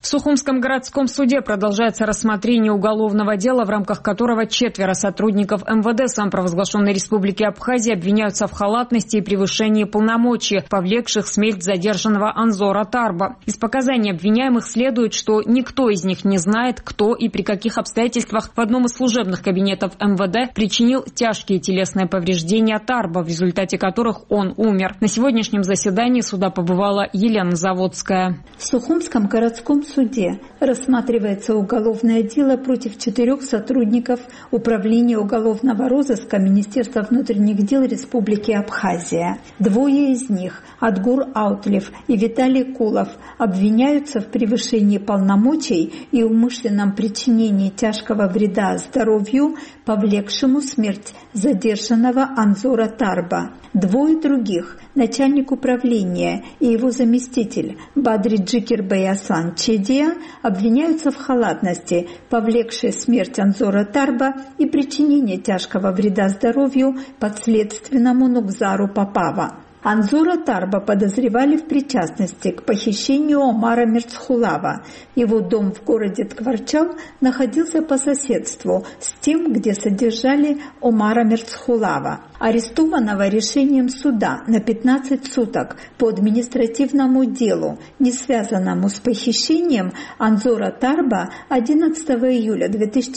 В Сухумском городском суде продолжается рассмотрение уголовного дела, в рамках которого 4 сотрудников МВД самопровозглашенной Республики Абхазия обвиняются в халатности и превышении полномочий, повлекших смерть задержанного Анзора Тарба. Из показаний обвиняемых следует, что никто из них не знает, кто и при каких обстоятельствах в одном из служебных кабинетов МВД причинил тяжкие телесные повреждения Тарба, в результате которых он умер. На сегодняшнем заседании суда побывала Елена Заводская. В Сухумском городском суде рассматривается уголовное дело против 4 сотрудников Управления уголовного розыска Министерства внутренних дел Республики Абхазия. 2 из них, Адгур Аутлев и Виталий Кулов, обвиняются в превышении полномочий и умышленном причинении тяжкого вреда здоровью, повлекшему смерть задержанного Анзора Тарба. 2 других, начальник управления и его заместитель Бадри Джикербей Аслан Чедия, обвиняются в халатности, повлекшей смерть Анзора Тарба и причинение тяжкого вреда здоровью подследственному Нукзару Попава. Анзора Тарба подозревали в причастности к похищению Омара Мерцхулава. Его дом в городе Ткварчал находился по соседству с тем, где содержали Омара Мерцхулава. Арестованного решением суда на 15 суток по административному делу, не связанному с похищением Анзора Тарба, 11 июля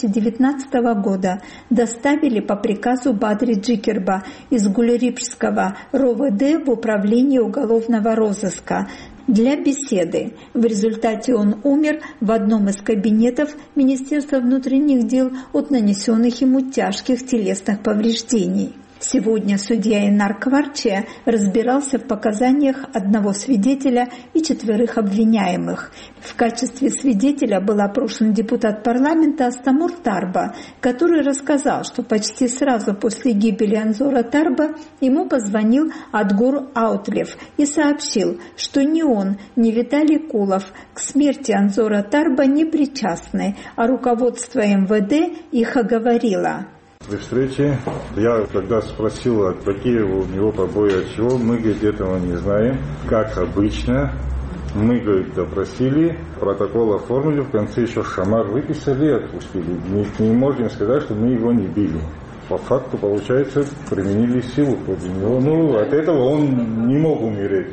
2019 года доставили по приказу Бадри Джикерба из Гулерипского РОВД в Управление уголовного розыска для беседы. В результате он умер в одном из кабинетов Министерства внутренних дел от нанесенных ему тяжких телесных повреждений. Сегодня судья Инар Кварчия разбирался в показаниях одного свидетеля и 4 обвиняемых. В качестве свидетеля был опрошен депутат парламента Астамур Тарба, который рассказал, что почти сразу после гибели Анзора Тарба ему позвонил Адгур Аутлев и сообщил, что ни он, ни Виталий Кулов к смерти Анзора Тарба не причастны, а руководство МВД их оговорило. При встрече я когда спросил, какие у него побои, от чего, мы, говорит, этого не знаем. Как обычно, мы, говорит, допросили, протокол оформили, в конце еще шамар выписали и отпустили. Мы не можем сказать, что мы его не били. По факту, получается, применили силу против него. От этого он не мог умереть.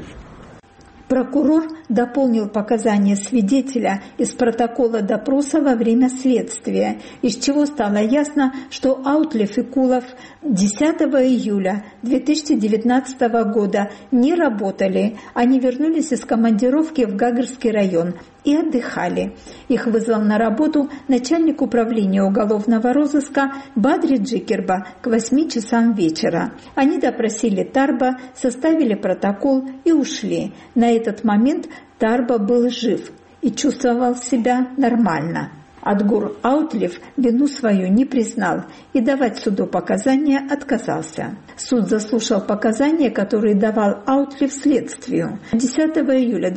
Прокурор дополнил показания свидетеля из протокола допроса во время следствия, из чего стало ясно, что Аутлев и Кулов 10 июля 2019 года не работали. Они вернулись из командировки в Гагарский район и отдыхали. Их вызвал на работу начальник управления уголовного розыска Бадри Джикерба к 8 часам вечера. Они допросили Тарба, составили протокол и ушли. На этот момент Тарба был жив и чувствовал себя нормально. Адгур Аутлев вину свою не признал и давать суду показания отказался. Суд заслушал показания, которые давал Аутлев следствию. 10 июля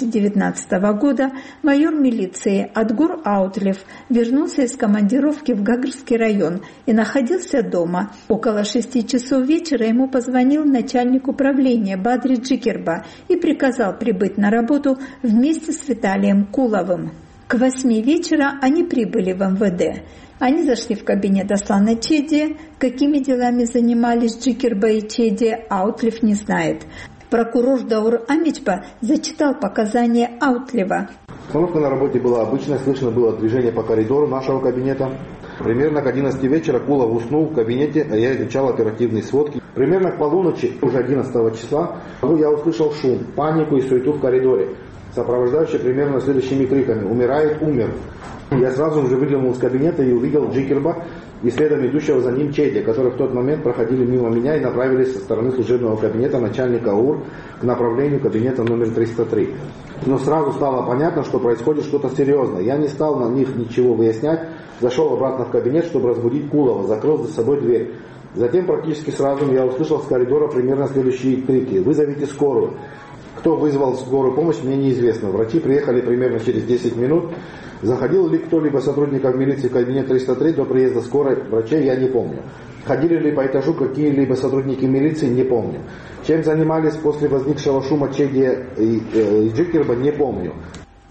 2019 года майор милиции Адгур Аутлев вернулся из командировки в Гагарский район и находился дома. Около 6 часов вечера ему позвонил начальник управления Бадри Джикерба и приказал прибыть на работу вместе с Виталием Куловым. К 8 вечера они прибыли в МВД. Они зашли в кабинет Аслана Чедия. Какими делами занимались Джикерба и Чедия, Аутлев не знает. Прокурор Даур Амичба зачитал показания Аутлева. Обстановка на работе была обычная, слышно было движение по коридору нашего кабинета. Примерно к 11 вечера Кулов уснул в кабинете, а я изучал оперативные сводки. Примерно к полуночи, уже 11 числа, я услышал шум, панику и суету в коридоре, сопровождающий примерно следующими криками: «Умирает, умер». Я сразу же выглянул из кабинета и увидел Джикерба и следом идущего за ним Чеди, которые в тот момент проходили мимо меня и направились со стороны служебного кабинета начальника УР к направлению кабинета номер 303. Но сразу стало понятно, что происходит что-то серьезное. Я не стал на них ничего выяснять, зашел обратно в кабинет, чтобы разбудить Кулова, закрыл за собой дверь. Затем практически сразу я услышал с коридора примерно следующие крики: «Вызовите скорую». Кто вызвал скорую помощь, мне неизвестно. Врачи приехали примерно через 10 минут. Заходил ли кто-либо сотрудников милиции в кабинет 303 до приезда скорой врачей, я не помню. Ходили ли по этажу какие-либо сотрудники милиции, не помню. Чем занимались после возникшего шума Чеди и Джикерба, не помню.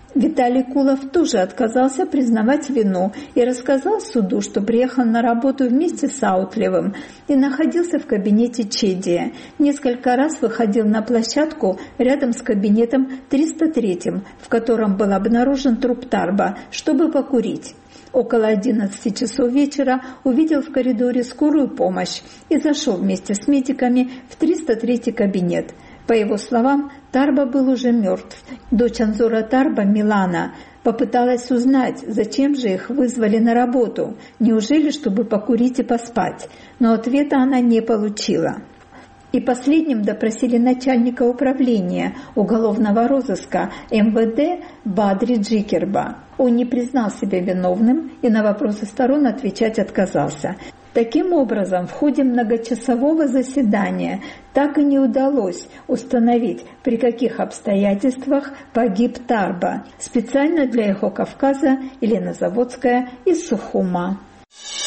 Виталий Кулов тоже отказался признавать вину и рассказал суду, что приехал на работу вместе с Аутлевым и находился в кабинете Чедия. Несколько раз выходил на площадку рядом с кабинетом 303, в котором был обнаружен труп Тарба, чтобы покурить. Около 11 часов вечера увидел в коридоре скорую помощь и зашел вместе с медиками в 303 кабинет. По его словам, Тарба был уже мертв. Дочь Анзора Тарба, Милана, попыталась узнать, зачем же их вызвали на работу, неужели чтобы покурить и поспать, но ответа она не получила. И последним допросили начальника управления уголовного розыска МВД Бадри Джикерба. Он не признал себя виновным и на вопросы сторон отвечать отказался. Таким образом, в ходе многочасового заседания так и не удалось установить, при каких обстоятельствах погиб Тарба. Специально для «Эхо Кавказа» Елена Заводская из Сухума.